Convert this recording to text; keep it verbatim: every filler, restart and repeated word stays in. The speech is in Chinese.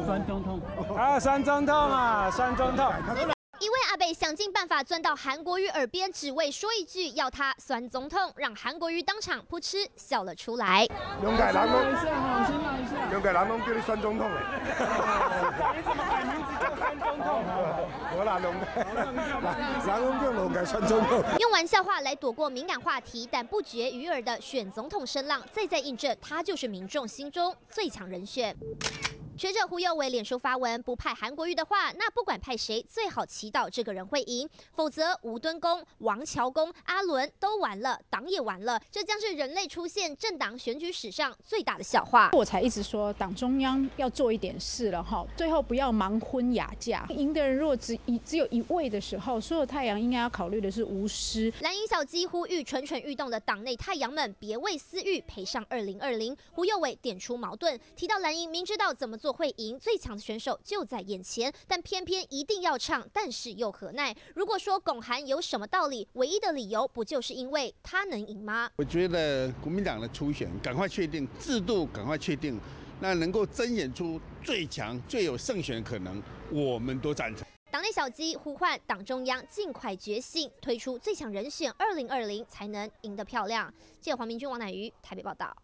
酸总统啊，酸总统啊，酸总统。 一位阿北想尽办法钻到韩国瑜耳边，只为说一句要他酸总统，让韩国瑜当场噗嗤笑了出来。 两届人拢，两届人拢叫你酸总统嘞。 你怎么改名字叫酸总统？ 我啦，两届，人拢叫两届酸总统。 用玩笑话来躲过敏感话题，但不绝于耳的选总统声浪，再再印证他就是民众心中最强人选。学者胡佑伟脸书发文，不派韩国瑜的话，那不管派谁，最好祈祷这个人会赢，否则吴敦公、王乔公、阿伦都完了，党也完了，这将是人类出现政党选举史上最大的笑话。 我才一直说，党中央要做一点事了哈，最后不要盲婚哑嫁。赢的人若只一只有一位的时候，所有太阳应该要考虑的是无私。 蓝营小鸡呼吁蠢蠢欲动的党内太阳们别为私欲赔上二零二零。胡佑伟点出矛盾，提到蓝营明知道怎么做会赢，最强的选手就在眼前，但偏偏一定要唱，但是又何奈？如果说拱韩有什么道理，唯一的理由不就是因为他能赢吗？ 我觉得国民党的初选赶快确定制度，赶快确定，那能够睁眼出最强、最有胜选的可能，我们都赞成。 党内小鸡呼唤党中央尽快觉醒，推出最强人选二零二零，才能赢得漂亮。记者黄明君、王乃瑜台北报道。